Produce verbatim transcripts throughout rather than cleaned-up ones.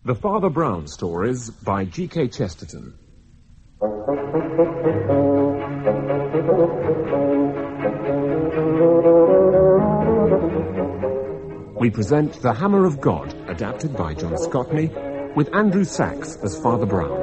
The Father Brown Stories by G K Chesterton. We present The Hammer of God, adapted by John Scotney, with Andrew Sachs as Father Brown.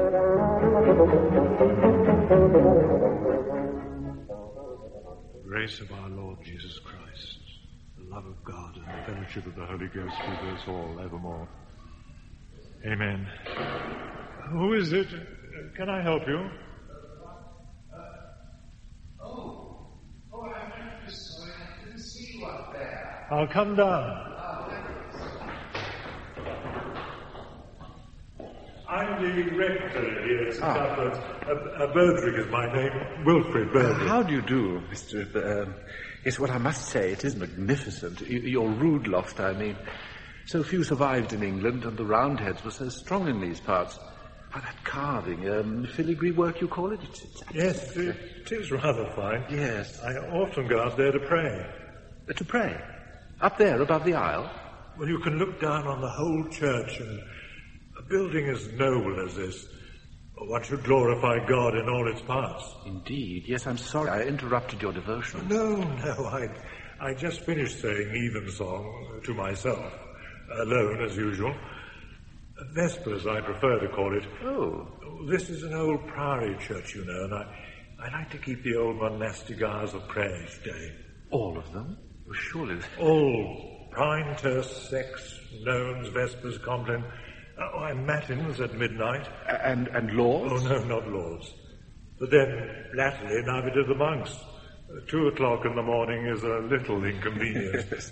Grace of our Lord Jesus Christ, the love of God, and the fellowship of the Holy Ghost be with us all evermore. Amen. Who is it? Can I help you? Uh, oh, oh, I went this way. I didn't see you up there. I'll come down. I'm the rector here at Saint Ah. Cuthbert's. Uh, uh, Berdrick is my name. Wilfred Berdrick. How do you do, Mister B- um, yes, what I must say, it is magnificent. Y- your rood loft, I mean. So few survived in England, and the Roundheads were so strong in these parts. Oh, that carving, um, filigree work, you call it? It's, it's Yes, it, it is rather fine. Yes. I often go out there to pray. Uh, to pray? Up there, above the aisle? Well, you can look down on the whole church, and a building as noble as this, one should glorify God in all its parts. Indeed. Yes, I'm sorry I interrupted your devotion. No, no, I, I just finished saying evensong to myself, alone as usual. Vespers, I prefer to call it. Oh. This is an old priory church, you know, and I, I like to keep the old monastic hours of prayer each day. All of them? Well, surely... All prime, terce, sex, nones, vespers, compline, uh, and matins at midnight. And, and lords? Oh, no, not lords. But then, latterly, now we do the monks. Uh, two o'clock in the morning is a little inconvenient.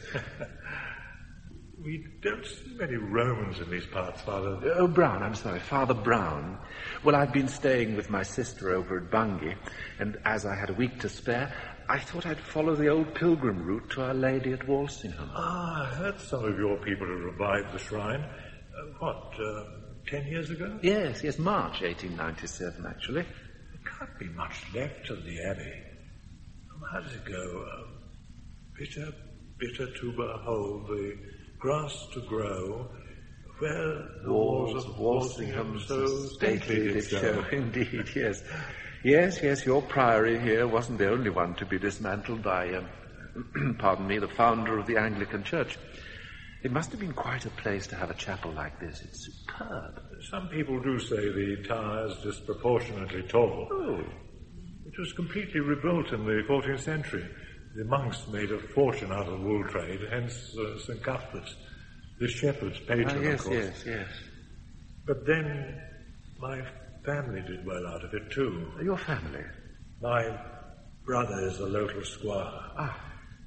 We don't see many Romans in these parts, Father. Oh, Brown, I'm sorry, Father Brown. Well, I've been staying with my sister over at Bungay, and as I had a week to spare, I thought I'd follow the old pilgrim route to Our Lady at Walsingham. Ah, I heard some of your people had revived the shrine. Uh, what, uh, ten years ago? Yes, yes, March eighteen ninety-seven, actually. There can't be much left of the abbey. How does it go? Uh, bitter, bitter to behold, the grass to grow, where the walls of Walsingham so stately did show. Indeed, yes. Yes, yes, your priory here wasn't the only one to be dismantled by, um, pardon me, the founder of the Anglican Church. It must have been quite a place to have a chapel like this. It's superb. Some people do say the tower is disproportionately tall. Oh. It was completely rebuilt in the fourteenth century. The monks made a fortune out of wool trade, hence uh, Saint Cuthbert's, the shepherd's patron, Ah, yes, of course. yes, yes. But then my family did well out of it, too. Your family? My brother is a local squire. Ah.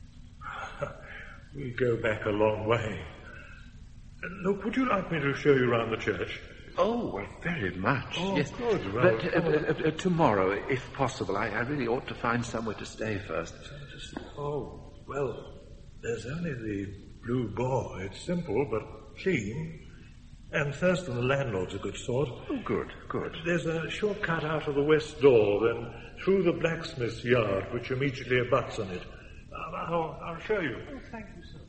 We go back a long way. Uh, Look, would you like me to show you around the church? Oh, well, very much. Oh, yes. good. Well, but uh, uh, uh, tomorrow, if possible, I, I really ought to find somewhere to stay first. Oh, well, there's only the Blue Boar. It's simple, but clean. And Thurston, the landlord's a good sort. Oh, good, good. There's a short cut out of the west door, then through the blacksmith's yard, which immediately abuts on it. Uh, I'll, I'll show you. Oh, thank you so much.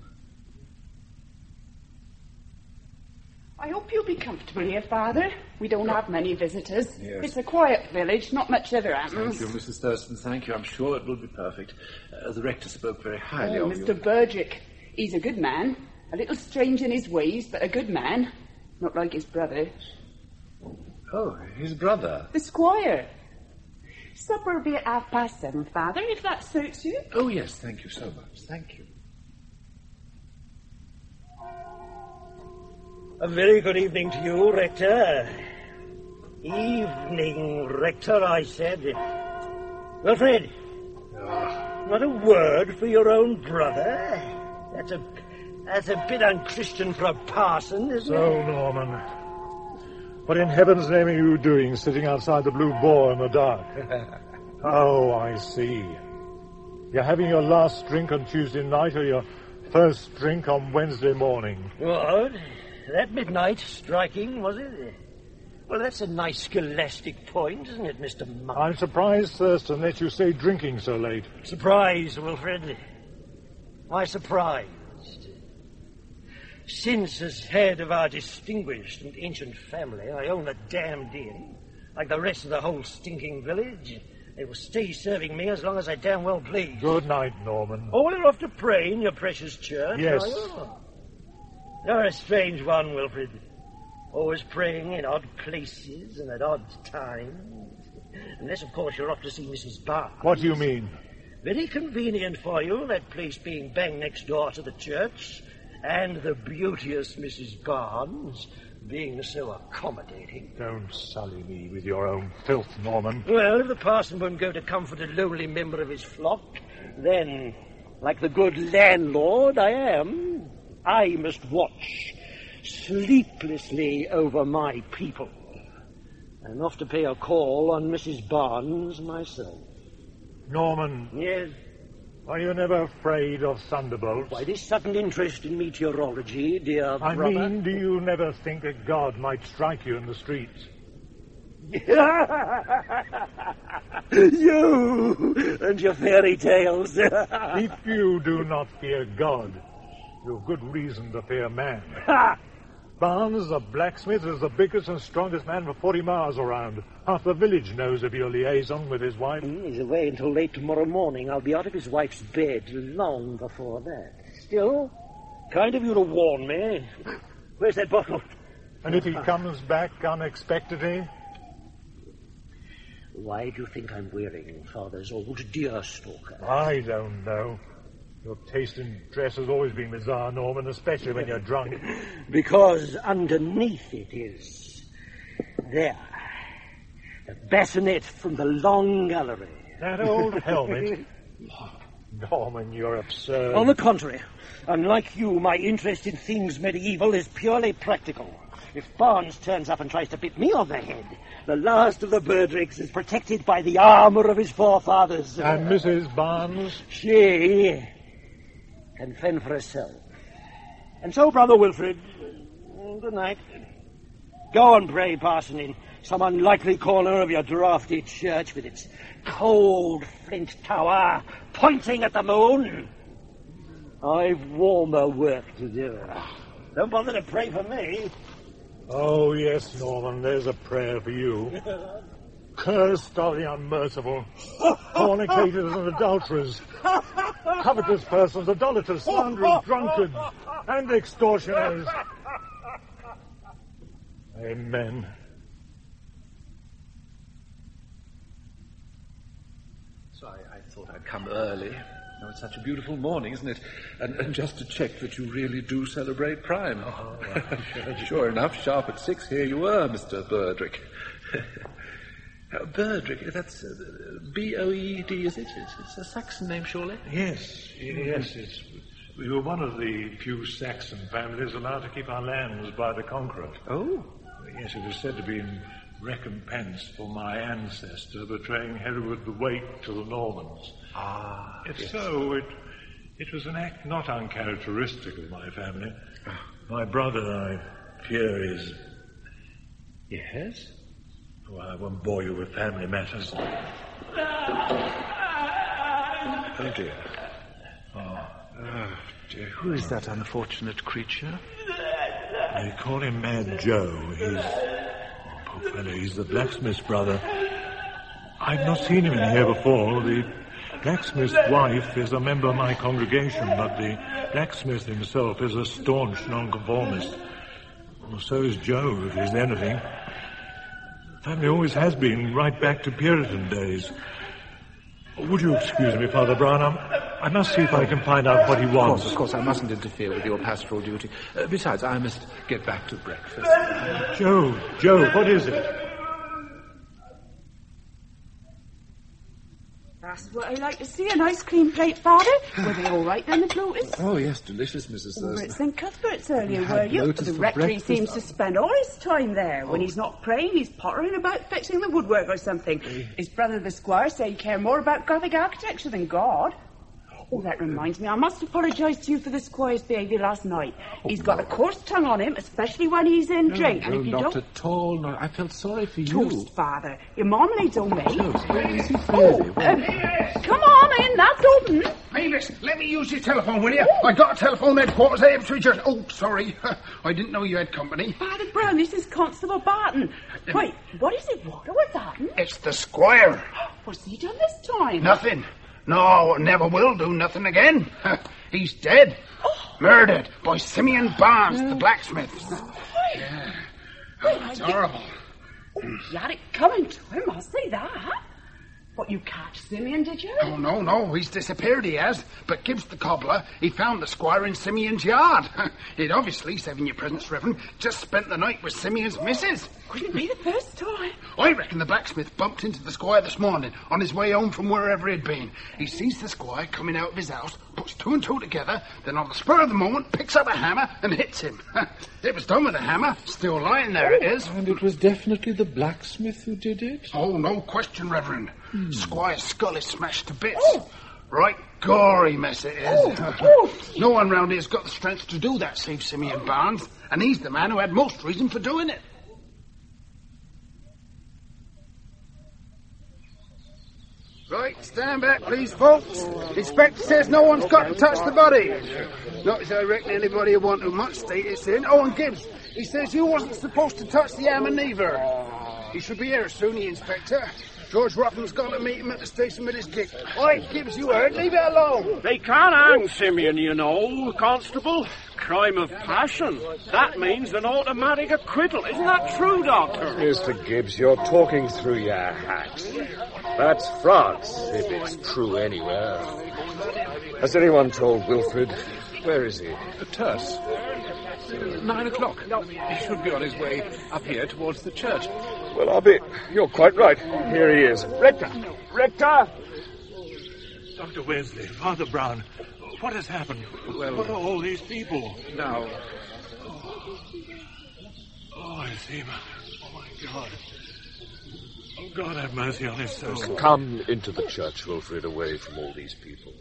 I hope you'll be comfortable here, Father. We don't have many visitors. Yes. It's a quiet village, not much ever happens. Thank you, Missus Thurston, thank you. I'm sure it will be perfect. Uh, the rector spoke very highly Oh, of Mister you. Berdrick, he's a good man. A little strange in his ways, but a good man. Not like his brother. Oh, his brother. The squire. Supper will be at half past seven, Father, if that suits you. Oh, yes, thank you so much. Thank you. A very good evening to you, Rector. Evening, Rector, I said. Wilfred, not a word for your own brother? That's a that's a bit unchristian for a parson, isn't So, it? Norman, what in heaven's name are you doing sitting outside the Blue Boar in the dark? Oh, I see. You're having your last drink on Tuesday night or your first drink on Wednesday morning. What? That midnight striking, was it? Well, that's a nice scholastic point, isn't it, Mister Monk? I'm surprised, Thurston, let you say drinking so late. Surprised, Wilfred. Why surprised? Since, as head of our distinguished and ancient family, I own a damned inn, like the rest of the whole stinking village, they will stay serving me as long as I damn well please. Good night, Norman. All you're off to pray in your precious church, Yes. are you? You're a strange one, Wilfred. Always praying in odd places and at odd times. Unless, of course, you're off to see Missus Barnes. What do you mean? Very convenient for you, that place being bang next door to the church, and the beauteous Missus Barnes being so accommodating. Don't sully me with your own filth, Norman. Well, if the parson won't go to comfort a lonely member of his flock, then, like the good landlord I am, I must watch sleeplessly over my people. I'm off to pay a call on Missus Barnes myself. Norman, Yes? are you never afraid of thunderbolts? Why, this sudden interest in meteorology, dear I brother... mean, do you never think that God might strike you in the streets? You and your fairy tales. If you do not fear God, you've good reason to fear man. Barnes, the blacksmith, is the biggest and strongest man for forty miles around. Half the village knows of your liaison with his wife. He's away until late tomorrow morning. I'll be out of his wife's bed long before that. Still, kind of you to warn me. Where's that bottle? And if he comes back unexpectedly? Why do you think I'm wearing Father's old deerstalker? I don't know. Your taste in dress has always been bizarre, Norman, especially when you're drunk. Because underneath it is... there. The bassinet from the long gallery. That old helmet? Norman, you're absurd. On the contrary, unlike you, my interest in things medieval is purely practical. If Barnes turns up and tries to bit me on the head, the last of the Berdricks is protected by the armour of his forefathers. And Missus Barnes? She can fend for herself. And so, Brother Wilfred, good night. Go and pray, parson, in some unlikely corner of your draughty church with its cold flint tower pointing at the moon. I've warmer work to do. Don't bother to pray for me. Oh, yes, Norman, there's a prayer for you. Cursed are the unmerciful, fornicators and adulterers, covetous persons, idolaters, slanderers, drunkards, and extortioners. Amen. So I, I thought I'd come early. Oh, it's such a beautiful morning, isn't it? And, and just to check that you really do celebrate Prime. Oh, right. Sure enough, sharp at six, here you were, Mister Berdrick. uh, Berdrick, that's uh, B O E D, is it? It's, it's a Saxon name, surely? Yes, yes, it's... We were one of the few Saxon families allowed to keep our lands by the conqueror. Oh. Yes, it was said to be in recompense for my ancestor betraying Hereward the Wake to the Normans. Ah, If yes. so, it, it was an act not uncharacteristic of my family. My brother, I fear, is... Yes? Oh, I won't bore you with family matters. Oh, dear. Oh, Oh, dear. Who is that unfortunate creature? they call him Mad Joe. He's... Oh, poor fellow, he's the blacksmith's brother. I've not seen him in here before. The blacksmith's wife is a member of my congregation, but the blacksmith himself is a staunch nonconformist. Well, so is Joe, if he's anything. The family always has been, right back to Puritan days. Would you excuse me, Father Brown? I'm, I must see if I can find out what he Of wants. course, of course, I mustn't interfere with your pastoral duty. Uh, besides, I must get back to breakfast. Joe, Joe, what is it? That's what I like to see, a nice clean plate, Father. Were they all right then, the bloaters? Oh, yes, delicious, Missus We were Thurston. at Saint Cuthbert's earlier, had were you? bloaters The for rectory breakfast. seems to spend all his time there. When he's not praying, he's pottering about fixing the woodwork or something. His brother the squire said he cared more about Gothic architecture than God. Oh, that reminds me, I must apologise to you for the squire's behaviour last night. He's got a coarse tongue on him, especially when he's in No, drink. no, and if you not don't... at all. No, I felt sorry for you. Toast, Father. Your marmalade's all made. Toast, where is he, Oh, really? um, come on in, that's open. Mavis, let me use your telephone, will you? I got a telephone headquarters at Ipswich. Oh, sorry. I didn't know you had company. Father Brown, this is Constable Barton. Wait, what is it? What? What's happened? It's the squire. What's he done this time? Nothing. No, never will do nothing again. He's dead. Oh. Murdered by Simeon Barnes, the blacksmith. Yeah. Oh, it's horrible. Oh, you had it coming to him, I'll say that. What, you catch Simeon, did you? Oh, no, no, he's disappeared, he has. But Gibbs the cobbler, he found the squire in Simeon's yard. He'd obviously, saving your presence, Reverend, just spent the night with Simeon's missus. Couldn't be the first time. I reckon the blacksmith bumped into the squire this morning on his way home from wherever he'd been. He sees the squire coming out of his house, puts two and two together, then on the spur of the moment picks up a hammer and hits him. It was done with a hammer. Still lying there, it is. And it was definitely the blacksmith who did it? Oh, no question, Reverend. Hmm. Squire's skull is smashed to bits. Oh. Right gory mess it is. Oh, oh. No one round here's got the strength to do that, save Simeon Barnes. And he's the man who had most reason for doing it. Right, stand back, please, folks. The inspector says no one's got to touch the body. Not as I reckon anybody would want to much state it's in. Oh, and Gibbs, he says you wasn't supposed to touch the hammer neither. He should be here soon, the inspector. George Rotham's got to meet him at the station with his gig. Oi, Gibbs, you heard? Leave it alone. They can't hang Simeon, you know, Constable. Crime of passion. That means an automatic acquittal. Isn't that true, Doctor? Mister Gibbs, you're talking through your hat. That's France, if it's true anywhere. Has anyone told Wilfred? Where is he? The Terce. Nine o'clock. He should be on his way up here towards the church. Well, I'll be... You're quite right. Here he is. Rector! Rector! Doctor Wesley, Father Brown, what has happened? Well, what are all these people? Now... Oh, oh I see. Oh, my God. Oh, God have mercy on his soul. Come into the church, Wilfred, away from all these people.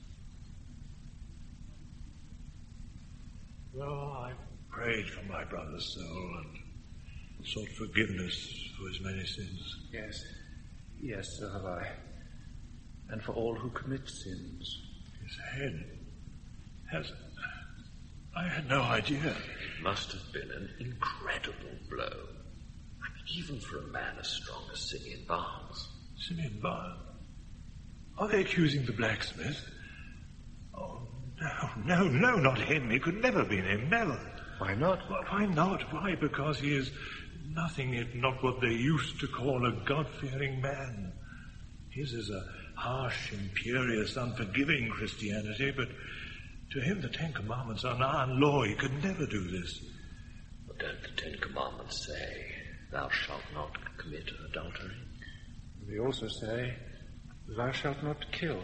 Well, I've prayed for my brother's soul and sought forgiveness for his many sins. Yes. Yes, so have I. And for all who commit sins. His head has... I had no idea. It must have been an incredible blow. I mean, even for a man as strong as Simeon Barnes. Simeon Barnes? Are they accusing the blacksmith? Oh, no, no, no, not him. It could never have been him, never. Why not? Well, why not? Why? Because he is nothing if not what they used to call a God-fearing man. His is a harsh, imperious, unforgiving Christianity, but to him the Ten Commandments are an iron law. He could never do this. But don't the Ten Commandments say, thou shalt not commit adultery? They also say, thou shalt not kill.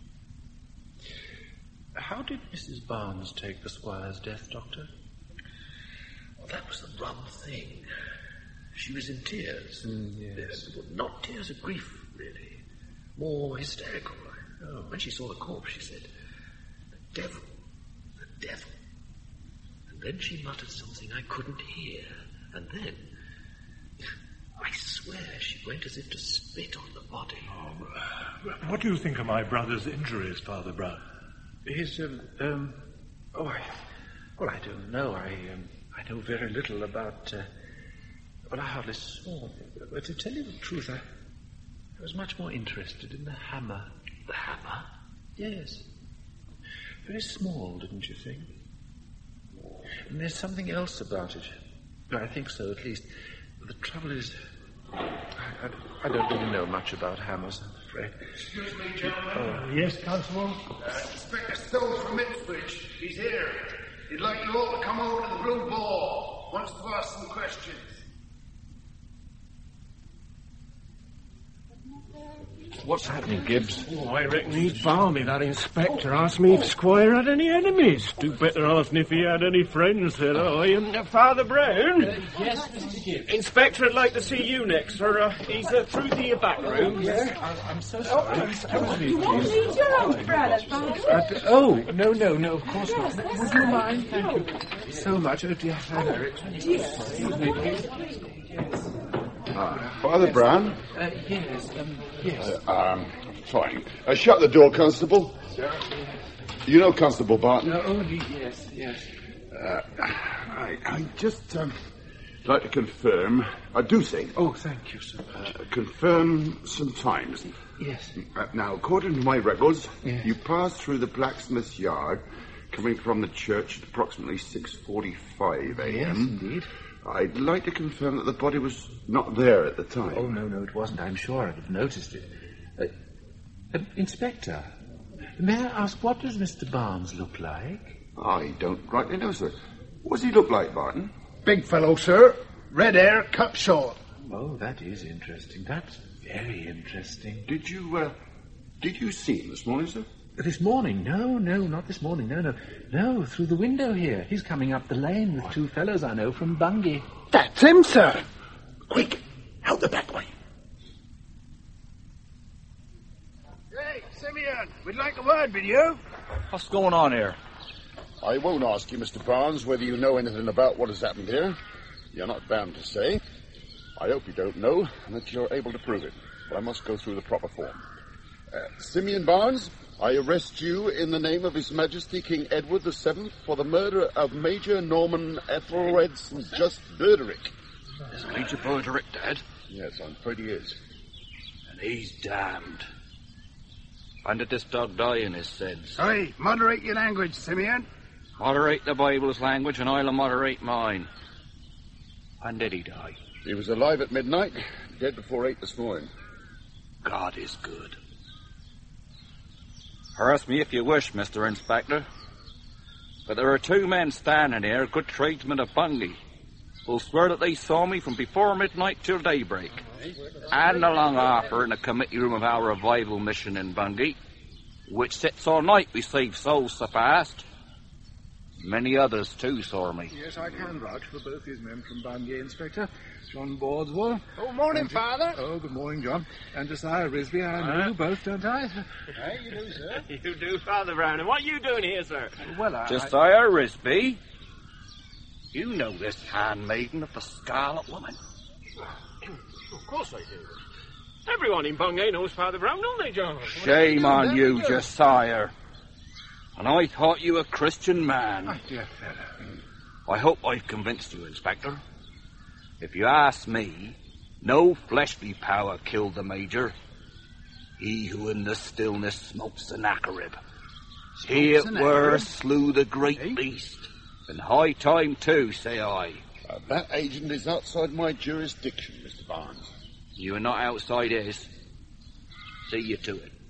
How did Missus Barnes take the squire's death, Doctor? Well, that was the rum thing. She was in tears. Mm, yes. Uh, not tears of grief, really. More hysterical. Oh. When she saw the corpse, she said, the devil, the devil. And then she muttered something I couldn't hear. And then, I swear, she went as if to spit on the body. Oh, what do you think of my brother's injuries, Father Brown? His, um, um, oh, I, well, I don't know. I, um, I know very little about, uh, well, I hardly saw him. But to tell you the truth, I, I was much more interested in the hammer. The hammer? Yes. Very small, didn't you think? And there's something else about it. I think so, at least. The trouble is, I, I, I don't really know much about hammers, I'm afraid. Excuse me, gentlemen. Uh, yes, Constable? Uh, Inspector Stowe from Ipswich. He's here. He'd like you all to come over to the Blue Ball. Wants to ask some questions. What's happening, Gibbs? Oh, I reckon he's balmy. That inspector asked me if Squire had any enemies. Do better ask him if he had any friends, said I. And uh, Father Brown? Uh, yes, Mister Gibbs. Inspector would like to see you next, sir. Uh, he's uh, through to your back room. Yes, I, I'm so sorry. Oh, You won't need your umbrella, Father. Uh, oh, no, no, no, of course not. Would you mind? Thank you so much. Oh, dear, Father. Excuse me, please. Ah, Father Brown? Uh, yes, um, yes. Uh, um, fine. Uh, shut the door, Constable. You know Constable Barton? Uh, oh, yes, yes. Uh, I, I just um, like to confirm. I do say. Oh, thank you, sir. Uh, confirm some times. Yes. Uh, now, according to my records, yes. you passed through the blacksmith's yard, coming from the church at approximately six forty-five a m. Yes, indeed. I'd like to confirm that the body was not there at the time. Oh, no, no, it wasn't. I'm sure I'd have noticed it. Uh, uh, Inspector, may I ask, what does Mister Barnes look like? I don't rightly know, sir. What does he look like, Barton? Big fellow, sir. Red hair, cut short. Oh, that is interesting. That's very interesting. Did you, uh, did you see him this morning, sir? This morning? No, no, not this morning. No, no. No, through the window here. He's coming up the lane with two fellows I know from Bungay. That's him, sir. Quick, out the back way. Hey, Simeon, we'd like a word with you. What's going on here? I won't ask you, Mister Barnes, whether you know anything about what has happened here. You're not bound to say. I hope you don't know and that you're able to prove it. But I must go through the proper form. Uh, Simeon Barnes, I arrest you in the name of His Majesty King Edward the Seventh for the murder of Major Norman Ethelred St Just Berderick. Is Major Berderick dead? Yes, I'm afraid he is. And he's damned. When did this dog die in his sins? Hey, moderate your language, Simeon. Moderate the Bible's language and I'll moderate mine. When did he die? He was alive at midnight, dead before eight this morning. God is good. Harass me if you wish, Mister Inspector. But there are two men standing here, good tradesmen of Bungay, who'll swear that they saw me from before midnight till daybreak, and along after in the committee room of our revival mission in Bungay, which sits all night we save souls so fast. Many others, too, saw me. Yes, I can vouch for both these men from Bungay, Inspector. John Bordswell. Oh, morning, and, Father. Oh, good morning, John. And Josiah Risby, I know you both, don't I? Hey, you do, sir. You do, Father Brown. And what are you doing here, sir? Well, I... Josiah Risby, you know this handmaiden of the Scarlet Woman. Of course I do. Everyone in Bungay knows Father Brown, don't they, John? Shame on you, Josiah. And I thought you a Christian man. My dear fellow. I hope I've convinced you, Inspector. If you ask me, no fleshly power killed the Major. He who in the stillness smokes Sennacherib. He it were slew the great eh? beast. And high time too, say I. Uh, that agent is outside my jurisdiction, Mister Barnes. You are not outside his. See you to it.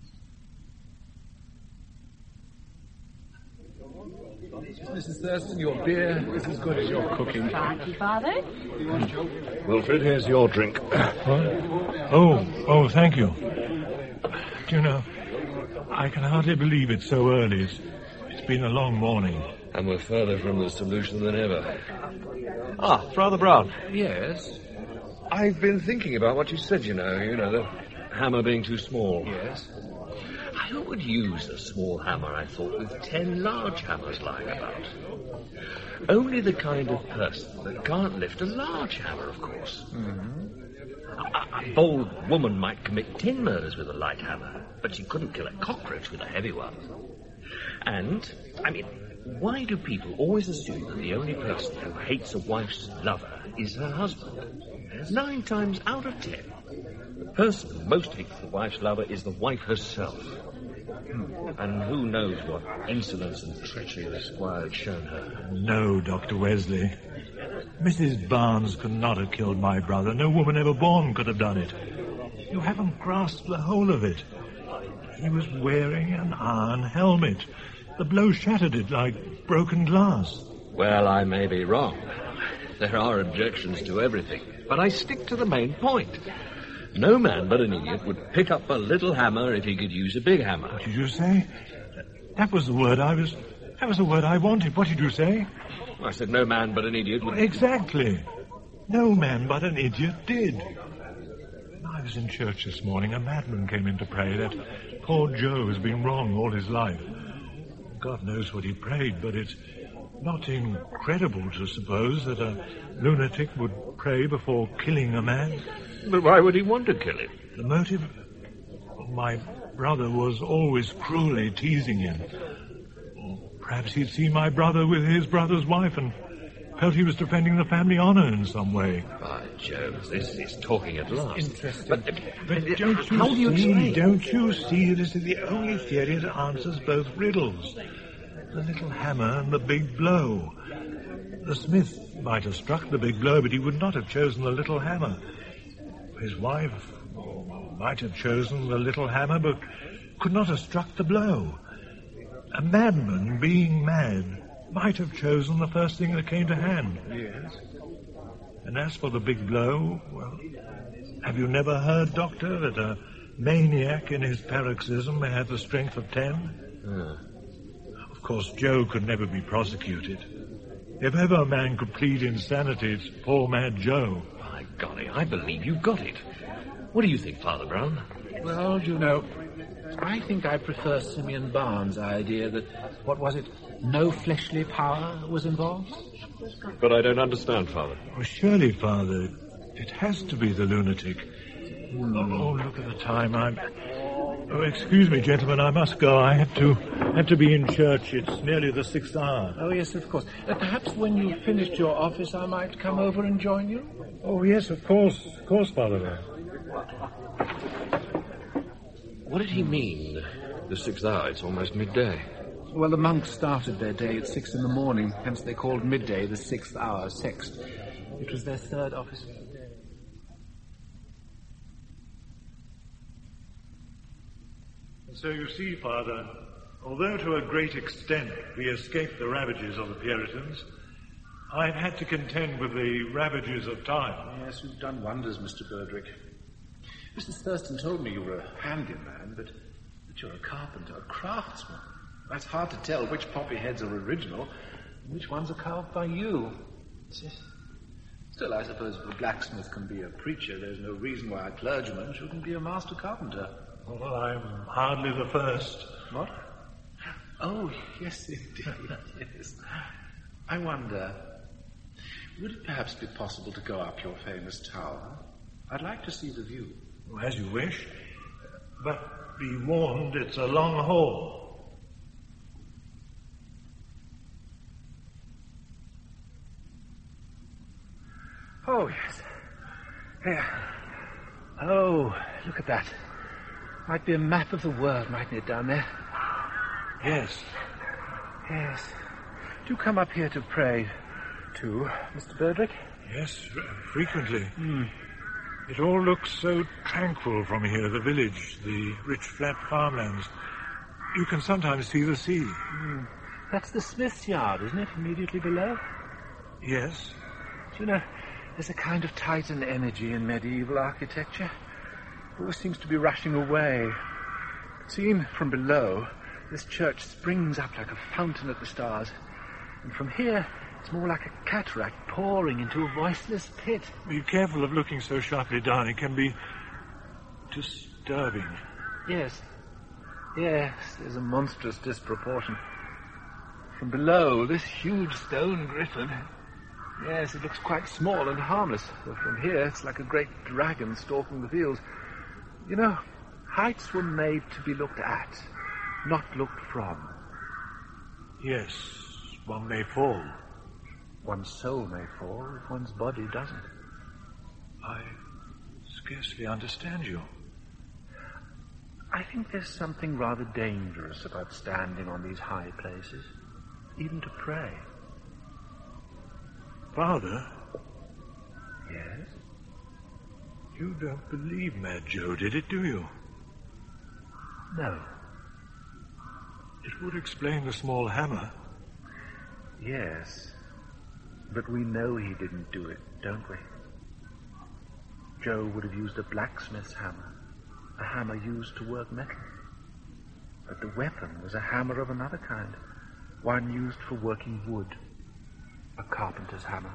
Missus Thurston, your beer is as good as your cooking. Thank you, Father. Wilfred, here's your drink. Oh, oh, thank you. Do you know, I can hardly believe it's so early. It's, it's been a long morning. And we're further from the solution than ever. Ah, Father Brown. Yes? I've been thinking about what you said, you know. You know, the hammer being too small. Yes? Who would use a small hammer, I thought, with ten large hammers lying about? Only the kind of person that can't lift a large hammer, of course. Mm-hmm. A, a bold woman might commit ten murders with a light hammer, but she couldn't kill a cockroach with a heavy one. And, I mean, why do people always assume that the only person who hates a wife's lover is her husband? Nine times out of ten, the person who most hates the wife's lover is the wife herself. And who knows what insolence and treachery the squire had shown her. No, Doctor Wesley. Missus Barnes could not have killed my brother. No woman ever born could have done it. You haven't grasped the whole of it. He was wearing an iron helmet. The blow shattered it like broken glass. Well, I may be wrong. There are objections to everything. But I stick to the main point. No man but an idiot would pick up a little hammer if he could use a big hammer. What did you say? That was the word I was... That was the word I wanted. What did you say? I said no man but an idiot would... Exactly. No man but an idiot did. When I was in church this morning, a madman came in to pray that poor Joe has been wrong all his life. God knows what he prayed, but it's not incredible to suppose that a lunatic would pray before killing a man. But why would he want to kill him? The motive? My brother was always cruelly teasing him. Or perhaps he'd seen my brother with his brother's wife and felt he was defending the family honour in some way. By Jove, this is talking at last. Interesting. But, but don't you how do you see, explain? don't you see this is the only theory that answers both riddles? The little hammer and the big blow. The smith might have struck the big blow, but he would not have chosen the little hammer. His wife might have chosen the little hammer, but could not have struck the blow. A madman, being mad, might have chosen the first thing that came to hand. Yes. And as for the big blow, well, have you never heard, Doctor, that a maniac in his paroxysm may have the strength of ten? Uh. Of course, Joe could never be prosecuted. If ever a man could plead insanity, it's poor mad Joe. By golly, I believe you've got it. What do you think, Father Brown? Well, you know, I think I prefer Simeon Barnes' idea that, what was it, no fleshly power was involved? But I don't understand, Father. Well, surely, Father, it has to be the lunatic. Mm. Oh, look at the time. I'm... Oh, excuse me, gentlemen, I must go. I had to had to be in church. It's nearly the sixth hour. Oh, yes, of course. Uh, perhaps when you've finished your office, I might come over and join you? Oh, yes, of course. Of course, Father. What did he mean, the sixth hour? It's almost midday. Well, the monks started their day at six in the morning, hence they called midday the sixth hour, sext. It was their third office. So you see, Father, although to a great extent we escaped the ravages of the Puritans, I've had to contend with the ravages of time. Yes, you've done wonders, Mister Berdrick. Missus Thurston told me you were a handyman, but, but you're a carpenter, a craftsman. That's hard to tell which poppy heads are original and which ones are carved by you. Still, I suppose if a blacksmith can be a preacher, there's no reason why a clergyman shouldn't be a master carpenter. Well, I'm hardly the first. What? Oh, yes, indeed, yes. I wonder, would it perhaps be possible to go up your famous tower? I'd like to see the view. Well, as you wish, but be warned, it's a long haul. Oh, yes. Here. Oh, look at that. Might be a map of the world, mightn't it, down there? Yes. Yes. Do come up here to pray, too, Mister Berdrick? Yes, frequently. Hmm. It all looks so tranquil from here, the village, the rich flat farmlands. You can sometimes see the sea. Hmm. That's the smith's yard, isn't it, immediately below? Yes. Do you know, there's a kind of Titan energy in medieval architecture. It always seems to be rushing away. Seen from below, this church springs up like a fountain at the stars. And from here, it's more like a cataract pouring into a voiceless pit. Be careful of looking so sharply down. It can be disturbing. Yes. Yes, there's a monstrous disproportion. From below, this huge stone griffin... Yes, it looks quite small and harmless. But from here, it's like a great dragon stalking the fields. You know, heights were made to be looked at, not looked from. Yes, one may fall. One's soul may fall if one's body doesn't. I scarcely understand you. I think there's something rather dangerous about standing on these high places, even to pray. Father? Yes? You don't believe Mad Joe did it, do you? No. It would explain the small hammer. Yes. But we know he didn't do it, don't we? Joe would have used a blacksmith's hammer, a hammer used to work metal. But the weapon was a hammer of another kind, one used for working wood, a carpenter's hammer.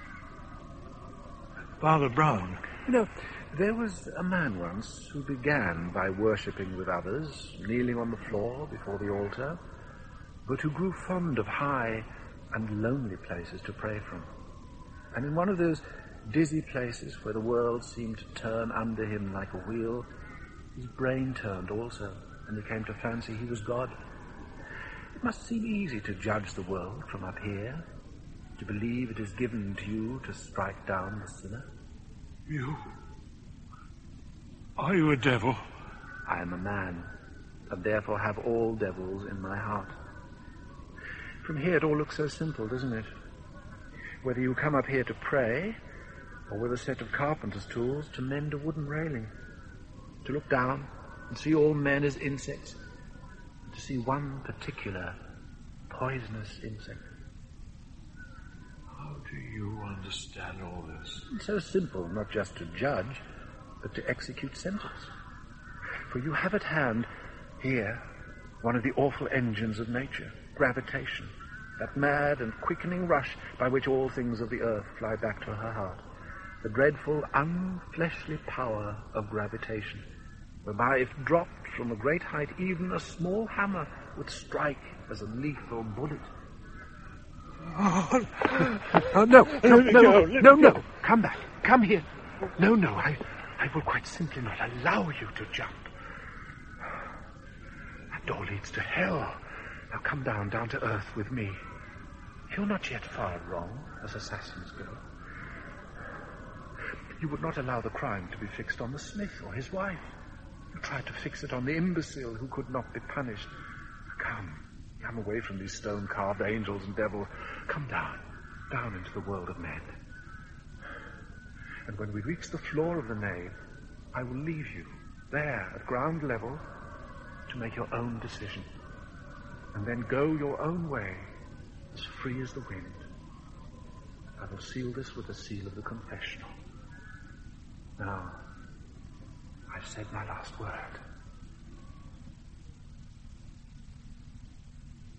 Father Brown. You know, there was a man once who began by worshipping with others, kneeling on the floor before the altar, but who grew fond of high and lonely places to pray from. And in one of those dizzy places where the world seemed to turn under him like a wheel, his brain turned also, and he came to fancy he was God. It must seem easy to judge the world from up here, to believe it is given to you to strike down the sinner. You? Are you a devil? I am a man, and therefore have all devils in my heart. From here it all looks so simple, doesn't it? Whether you come up here to pray, or with a set of carpenter's tools to mend a wooden railing, to look down and see all men as insects, and to see one particular poisonous insect. How do you understand all this? It's so simple, not just to judge, but to execute sentence. For you have at hand here one of the awful engines of nature, gravitation, that mad and quickening rush by which all things of the earth fly back to her heart, the dreadful, unfleshly power of gravitation, whereby if dropped from a great height, even a small hammer would strike as a lethal bullet. Oh, oh no, no, no, no, no, no, come back, come here. No, no, I, I will quite simply not allow you to jump. That door leads to hell. Now come down, down to earth with me. You're not yet far wrong, as assassins go. You would not allow the crime to be fixed on the smith or his wife. You tried to fix it on the imbecile who could not be punished. Come, come away from these stone-carved angels and devils. Come down, down into the world of men. And when we reach the floor of the nave, I will leave you there at ground level to make your own decision. And then go your own way, as free as the wind. I will seal this with the seal of the confessional. Now, I've said my last word.